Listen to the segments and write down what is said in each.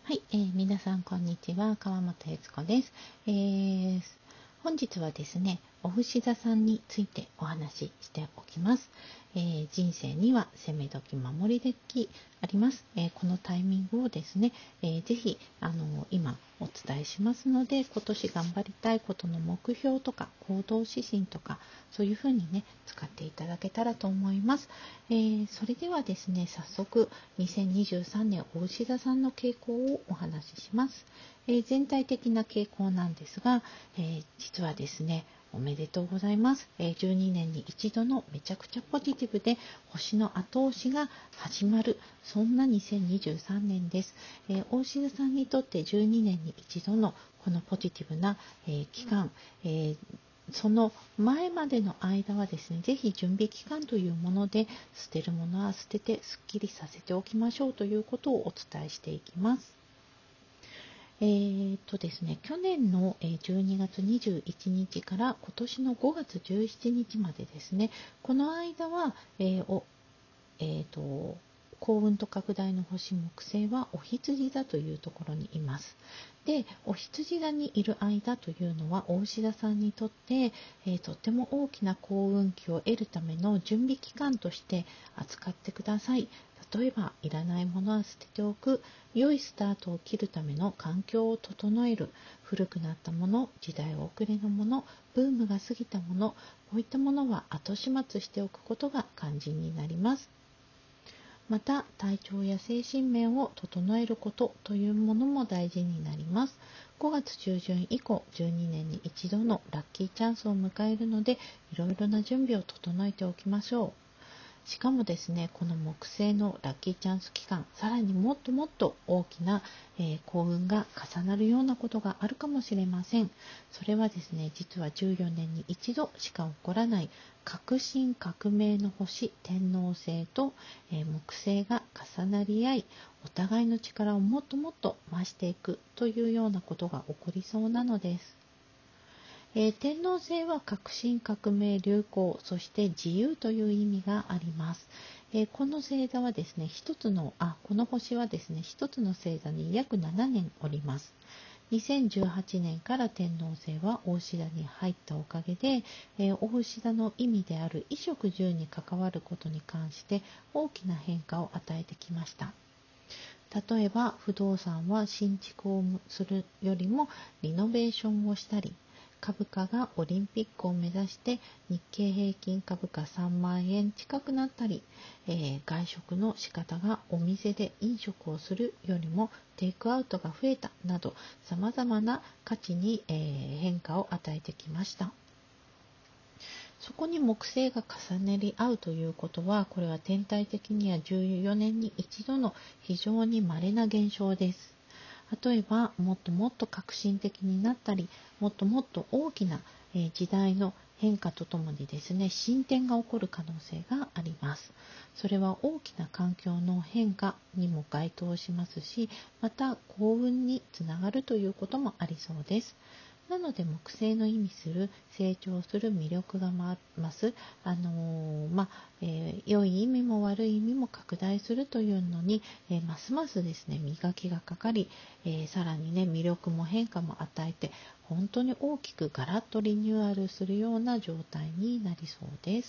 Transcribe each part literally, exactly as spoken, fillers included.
はい、えー皆さんこんにちは、川本悦子です。えー本日はですね、お牛座さんについてお話ししておきます。えー人生には攻め時守り時あります。えーこのタイミングをですね、えーぜひあの今お伝えしますので、今年頑張りたいことの目標とか行動指針とかそういうふうにね使っていただけたらと思います。えーそれではですね、早速にせんにじゅうさんねんお牛座さんの傾向をお話しします。えー全体的な傾向なんですが、えー実はですね、おめでとうございます。えーじゅうにねんに一度のめちゃくちゃポジティブで星の後押しが始まる、そんなにせんにじゅうさんねんです。えー、大志田さんにとってじゅうにねんに一度のこのポジティブな、えー期間、えーその前までの間はですね、ぜひ準備期間というもので捨てるものは捨ててすっきりさせておきましょうということをお伝えしていきます。えーとですね、去年のじゅうにがつにじゅういちにちから今年のごがつじゅうしちにちまでですね、この間は、えーおえーと幸運と拡大の星木星はお羊座というところにいます。で、お羊座にいる間というのは大志田さんにとって、えーとっても大きな幸運期を得るための準備期間として扱ってください。例えば、いらないものは捨てておく、良いスタートを切るための環境を整える、古くなったもの、時代遅れのもの、ブームが過ぎたもの、こういったものは後始末しておくことが肝心になります。また、体調や精神面を整えることというものも大事になります。ごがつ中旬以降、じゅうにねんに一度のラッキーチャンスを迎えるので、いろいろな準備を整えておきましょう。しかもですね、この木星のラッキーチャンス期間、さらにもっともっと大きな、えー幸運が重なるようなことがあるかもしれません。それはですね、実はじゅうよねんに一度しか起こらない革新革命の星天王星と、えー木星が重なり合い、お互いの力をもっともっと増していくというようなことが起こりそうなのです。えー天王星は革新、革命、流行、そして自由という意味があります。えーこの星座はですね、一つの、あ、この星はですね、一つの星座に約ななねんおります。にせんじゅうはちねんから天王星は大志座に入ったおかげで、えー大志座の意味である衣食住に関わることに関して大きな変化を与えてきました。例えば、不動産は新築をするよりもリノベーションをしたり、株価がオリンピックを目指して日経平均株価さんまんえん近くなったり、えー外食の仕方がお店で飲食をするよりもテイクアウトが増えたなど、様々な価値に、えー変化を与えてきました。そこに木星が重ねり合うということは、これは天体的にはじゅうよねんに一度の非常に稀な現象です。例えば、もっともっと革新的になったり、もっともっと大きな、えー時代の変化とともにですね、進展が起こる可能性があります。それは大きな環境の変化にも該当しますし、また幸運につながるということもありそうです。なので、木星の意味する成長する魅力が増す、あのーまあえー良い意味も悪い意味も拡大するというのに、えーますますですね磨きがかかり、えーさらにね魅力も変化も与えて、本当に大きくガラッとリニューアルするような状態になりそうです。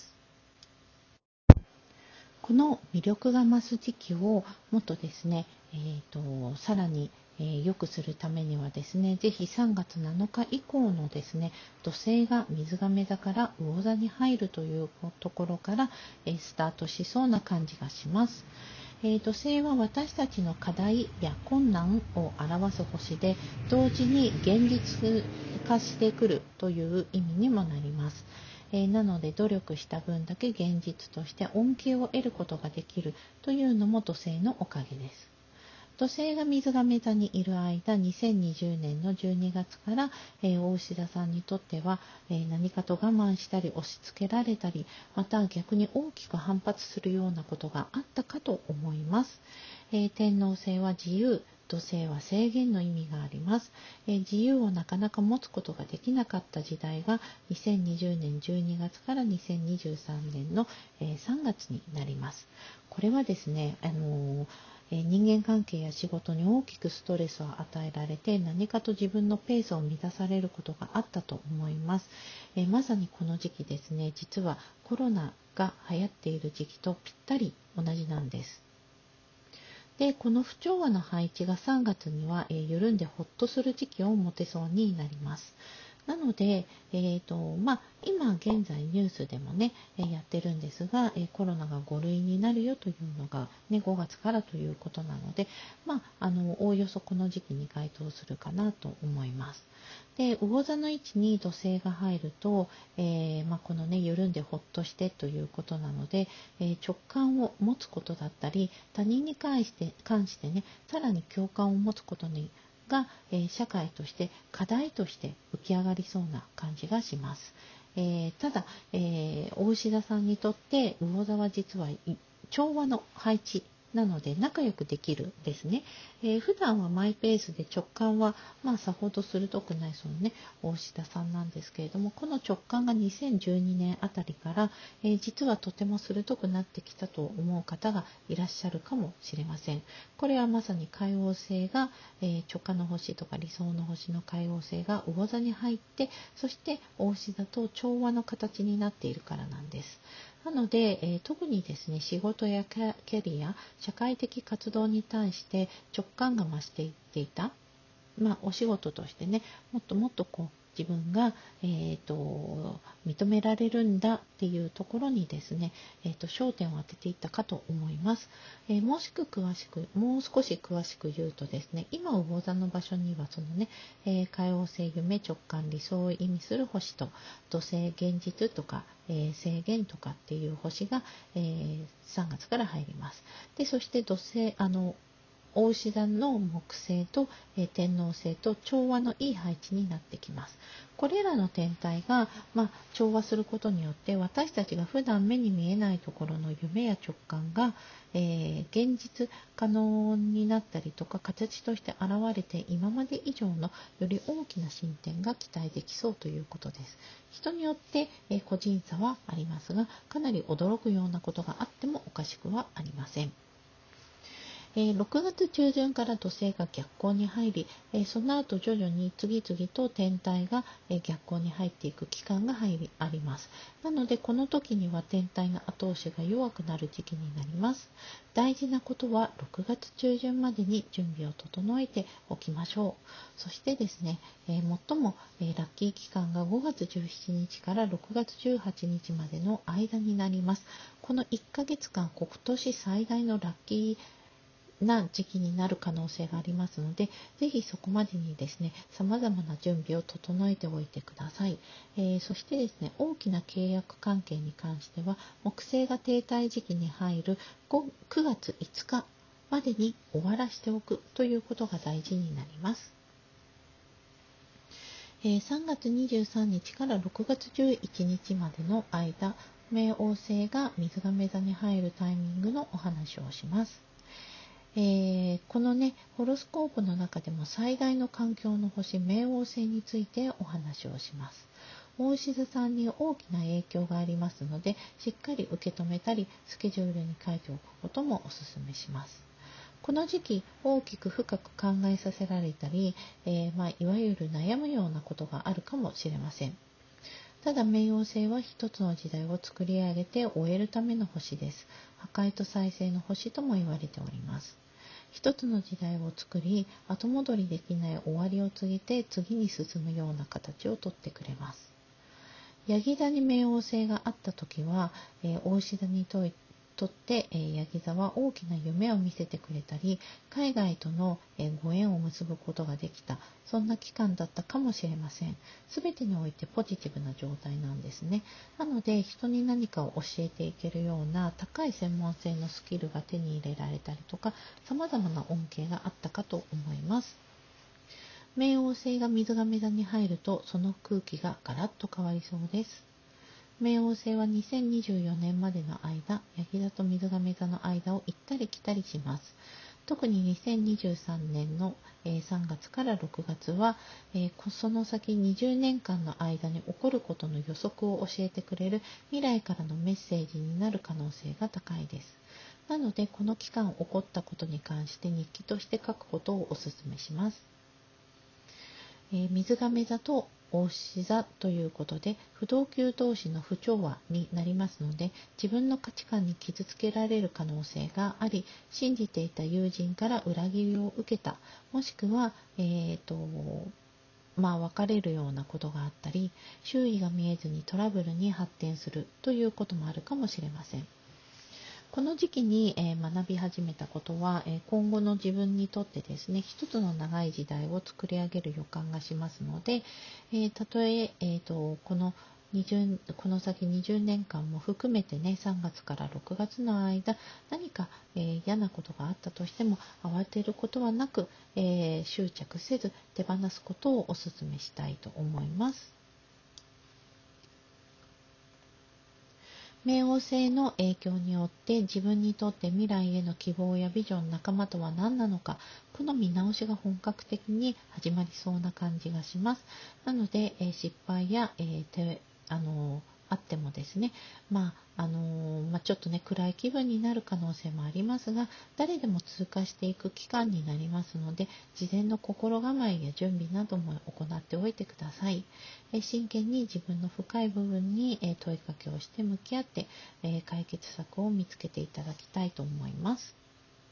この魅力が増す時期をもっとですね、えーと、さらに、えー良くするためにはですね、ぜひさんがつなのか以降のですね、土星が水亀座から魚座に入るというところから、えースタートしそうな感じがします。えー、土星は私たちの課題や困難を表す星で、同時に現実化してくるという意味にもなります。えーなので、努力した分だけ現実として恩恵を得ることができるというのも土星のおかげです。土星が水亀座にいる間、にせんにじゅうねんのじゅうにがつから、えー大志田さんにとっては、えー何かと我慢したり押し付けられたり、また逆に大きく反発するようなことがあったかと思います。えー天王星は自由、土星は制限の意味があります。えー自由をなかなか持つことができなかった時代がにせんにじゅうねんじゅうにがつからにせんにじゅうさんねんの、えーさんがつになります。これはですね、あのーえー人間関係や仕事に大きくストレスを与えられて、何かと自分のペースを乱されることがあったと思います。えーまさにこの時期ですね、実はコロナが流行っている時期とぴったり同じなんです。で、この不調和の配置がさんがつには、えー緩んでほっとする時期を持てそうになります。なので、えーとまあ、今現在ニュースでもね、えーやってるんですが、えーコロナがご類になるよというのが、ね、ごがつからということなので、まあ、あのおおよそこの時期に該当するかなと思います。で、魚座の位置に土星が入ると、えーまあ、このね、緩んでほっとしてということなので、えー直感を持つことだったり、他人に関して関してね、さらに共感を持つことにが、えー社会として課題として浮き上がりそうな感じがします。えーただ、えー、大牛座さんにとって魚座は実はい調和の配置なので仲良くできるですね。えー普段はマイペースで直感はまあさほど鋭くないそのね大牛座さんなんですけれども、この直感がにせんじゅうにねんあたりから、えー実はとても鋭くなってきたと思う方がいらっしゃるかもしれません。これはまさに海王星が、えー直下の星とか理想の星の海王星が魚座に入って、そして大牛座と調和の形になっているからなんです。なので、えー特にですね、仕事やキャキャリア、社会的活動に対して直感が増していっていた、まあ、お仕事としてね、もっともっとこう自分が、えー、と認められるんだっていうところにですね、えー、と焦点を当てていったかと思います。えーもうしく詳しくもう少し詳しく言うとですね、今魚座の場所にはそのね、えー海王星、夢、直感、理想を意味する星と土星、現実とか、えー制限とかっていう星が、えーさんがつから入ります。で、そして土星、あの大牛座の木星と、えー天王星と調和のいい配置になってきます。これらの天体が、まあ、調和することによって私たちが普段目に見えないところの夢や直感が、えー現実可能になったりとか形として現れて、今まで以上のより大きな進展が期待できそうということです。人によって、えー個人差はありますが、かなり驚くようなことがあってもおかしくはありません。えーろくがつ中旬から土星が逆行に入り、えーその後徐々に次々と天体が、えー逆行に入っていく期間が入りあります。なのでこの時には天体の後押しが弱くなる時期になります。大事なことはろくがつ中旬までに準備を整えておきましょう。そしてですね、えー最も、えーラッキー期間がごがつじゅうしちにちからろくがつじゅうはちにちまでの間になります。このいっかげつかん、今年最大のラッキーな時期になる可能性がありますので、ぜひそこまでにですね、様々な準備を整えておいてください。えーそしてですね、大きな契約関係に関しては、木星が停滞時期に入るくがついつかまでに終わらしておくということが大事になります。えーさんがつにじゅうさんにちからろくがつじゅういちにちまでの間、冥王星が水亀座に入るタイミングのお話をします。えーこのね、ホロスコープの中でも最大の環境の星、冥王星についてお話をします。大牛座さんに大きな影響がありますので、しっかり受け止めたり、スケジュールに書いておくこともお勧めします。この時期、大きく深く考えさせられたり、えーまあ、いわゆる悩むようなことがあるかもしれません。ただ冥王星は一つの時代を作り上げて終えるための星です。破壊と再生の星とも言われております。一つの時代を作り、後戻りできない終わりを告げて次に進むような形をとってくれます。ヤギ座に冥王星があったときは、えー、大牛座にととって、えー、ヤギ座は大きな夢を見せてくれたり、海外との、えー、ご縁を結ぶことができた、そんな期間だったかもしれません。すべてにおいてポジティブな状態なんですね。なので、人に何かを教えていけるような高い専門性のスキルが手に入れられたりとか、様々な恩恵があったかと思います。冥王星が水亀座に入ると、その空気がガラッと変わりそうです。冥王星はにせんにじゅうよねんまでの間、ヤギ座と水亀座の間を行ったり来たりします。特ににせんにじゅうさんねんのさんがつからろくがつは、その先にじゅうねんかんの間に起こることの予測を教えてくれる未来からのメッセージになる可能性が高いです。 なのでこの期間起こったことに関して日記として書くことをお勧めします。えー、水亀座と牡牛座ということで不動級同士の不調和になりますので、自分の価値観に傷つけられる可能性があり、信じていた友人から裏切りを受けた、もしくは、えーとまあ、別れるようなことがあったり、周囲が見えずにトラブルに発展するということもあるかもしれません。この時期に、えー、学び始めたことは、えー、今後の自分にとってですね、一つの長い時代を作り上げる予感がしますので、えー、たとええーと、このにじゅうこの先にじゅうねんかんも含めてね、さんがつからろくがつの間、何か、えー、嫌なことがあったとしても慌てることはなく、えー、執着せず手放すことをお勧めしたいと思います。冥王星の影響によって自分にとって未来への希望やビジョン、仲間とは何なのか、この見直しが本格的に始まりそうな感じがします。なので、えー、失敗や、えーてあのーあってもですね、まああのーまあ、ちょっとね暗い気分になる可能性もありますが、誰でも通過していく期間になりますので、事前の心構えや準備なども行っておいてください。え真剣に自分の深い部分に、え問いかけをして向き合って、え解決策を見つけていただきたいと思います。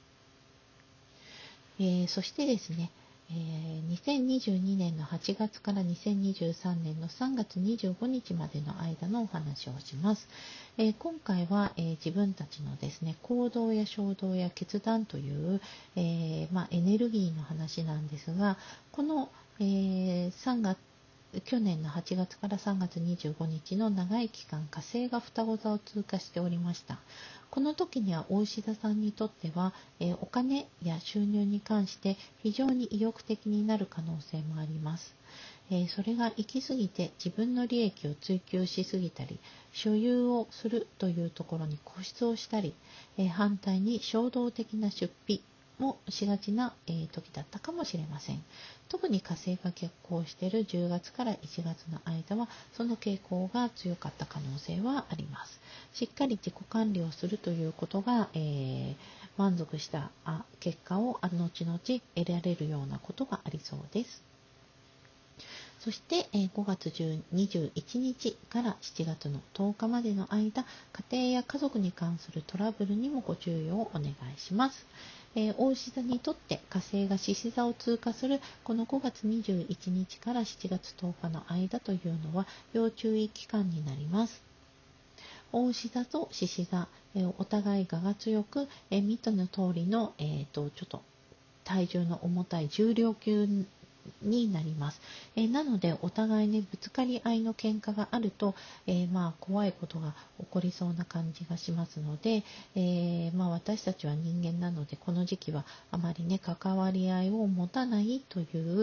えー、そしてですね、えー、にせんにじゅうにねんのはちがつからにせんにじゅうさんねんのさんがつにじゅうごにちまでの間のお話をします。えー、今回は、えー、自分たちのですね、行動や衝動や決断という、えーまあ、エネルギーの話なんですが、この、えー、さんがつ去年のはちがつからさんがつにじゅうごにちの長い期間、火星が双子座を通過しておりました。この時には大志田さんにとっては、えー、お金や収入に関して非常に意欲的になる可能性もあります。えー、それが行き過ぎて自分の利益を追求しすぎたり、所有をするというところに固執をしたり、えー、反対に衝動的な出費もしがちな、えー、時だったかもしれません。特に火星が逆行しているじゅうがつからいちがつの間はその傾向が強かった可能性はあります。しっかり自己管理をするということが、えー、満足した結果を後々得られるようなことがありそうです。そして、えー、ごがつにじゅういちにちからしちがつのとおかまでの間、家庭や家族に関するトラブルにもご注意をお願いします。えー、牡牛座にとって火星が獅子座を通過するこのごがつにじゅういちにちからしちがつとおかの間というのは要注意期間になります。牡牛座と獅子座、えー、お互い我が強く、えー、見たの通りの、えーと、ちょっと体重の重たい重量級になります。えー、なのでお互いねぶつかり合いの喧嘩があると、えー、まあ怖いことが起こりそうな感じがしますので、えー、まあ私たちは人間なのでこの時期はあまりね関わり合いを持たないという、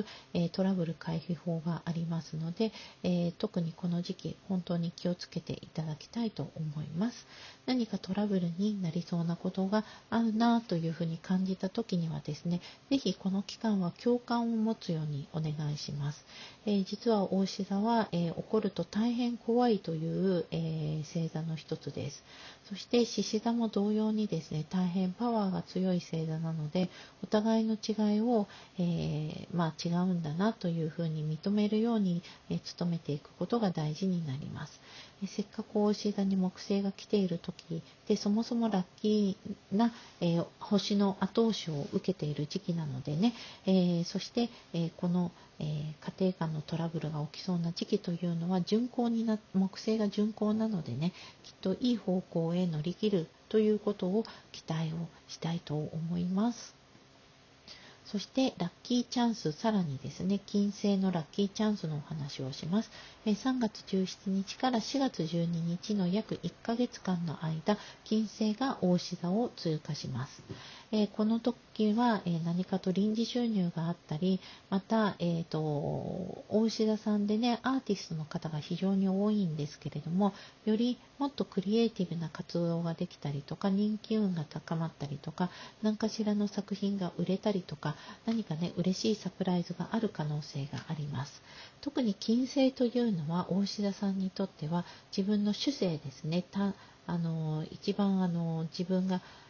えー、トラブル回避法がありますので、えー、特にこの時期本当に気をつけていただきたいと思います。何かトラブルになりそうなことがあるなというふうに感じた時にはですね、ぜひこの期間は共感を持つようにお願いします。えー、実は牡牛座は、えー、怒ると大変怖いという、えー、星座の一つです。そして獅子座も同様にですね、大変パワーが強い星座なので、お互いの違いを、えー、まあ違うんだなというふうに認めるように、えー、努めていくことが大事になります。えー、せっかく牡牛座に木星が来ている時で、そもそもラッキーな、えー、星の後押しを受けている時期なのでね、えー、そして、えー、この、えー、家庭間のトラブルが起きそうな時期というのは順行にな木星が順行なのでね、きっといい方向へ乗り切るということを期待をしたいと思います。そしてラッキーチャンス、さらにですね、金星のラッキーチャンスのお話をします。さんがつじゅうしちにちからしがつじゅうににちの約いっかげつかんの間、金星が牡牛座を通過します。この時は何かと臨時収入があったり、また、えーと、牡牛座さんでね、アーティストの方が非常に多いんですけれども、よりもっとクリエイティブな活動ができたりとか、人気運が高まったりとか、何かしらの作品が売れたりとか、何かね嬉しいサプライズがある可能性があります。特に金星というのは牡牛座さんにとっては自分の主星ですね。たあの一番あの自分が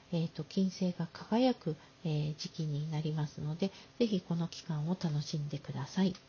えーと、金星が輝く、えー時期になりますので、ぜひこの期間を楽しんでください。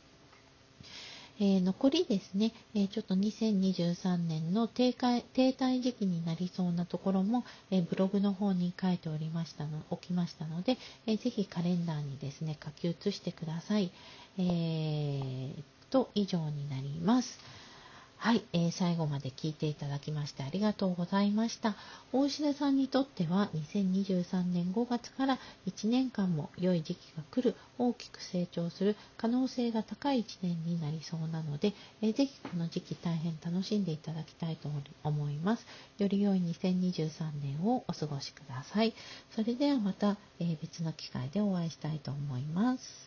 えー、残りですね、えー、ちょっとにせんにじゅうさんねんの停滞、停滞時期になりそうなところも、えー、ブログの方に書いておりましたの、おきましたので、えー、ぜひカレンダーにですね、書き写してください。えー、と、以上になります。はい、えー、最後まで聞いていただきましてありがとうございました。大石田さんにとってはにせんにじゅうさんねんごがつからいちねんかんも良い時期が来る、大きく成長する可能性が高いいちねんになりそうなので、えー、ぜひこの時期大変楽しんでいただきたいと思います。より良いにせんにじゅうさんねんをお過ごしください。それではまた、えー、別の機会でお会いしたいと思います。